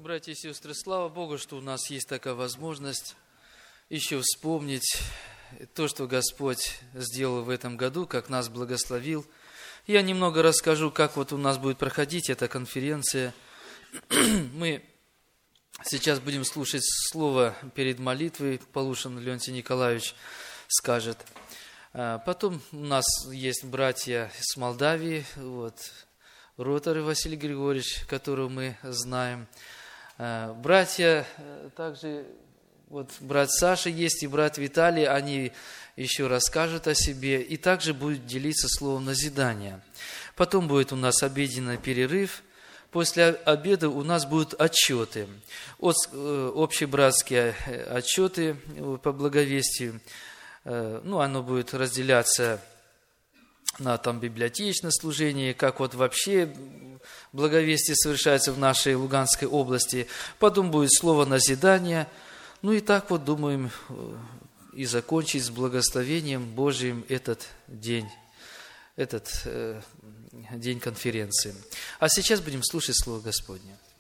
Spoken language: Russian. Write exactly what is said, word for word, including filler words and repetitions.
Братья и сестры, слава Богу, что у нас есть такая возможность еще вспомнить то, что Господь сделал в этом году, как нас благословил. Я немного расскажу, как вот у нас будет проходить эта конференция. Мы сейчас будем слушать слово перед молитвой. Полушин Леонтий Николаевич скажет. Потом у нас есть братья с Молдавии, вот, Роторы Василий Григорьевич, которого мы знаем. Братья, также вот брат Саша есть и брат Виталий, они еще расскажут о себе и также будут делиться словом назидания. Потом будет у нас обеденный перерыв. После обеда у нас будут отчеты, общебратские отчеты по благовестию. Ну, оно будет разделяться на там библиотечное служение, как вот вообще благовестие совершается в нашей Луганской области. Потом будет слово назидания. Ну и так вот думаем и закончить с благословением Божьим этот день, этот э, день конференции. А сейчас будем слушать Слово Господне.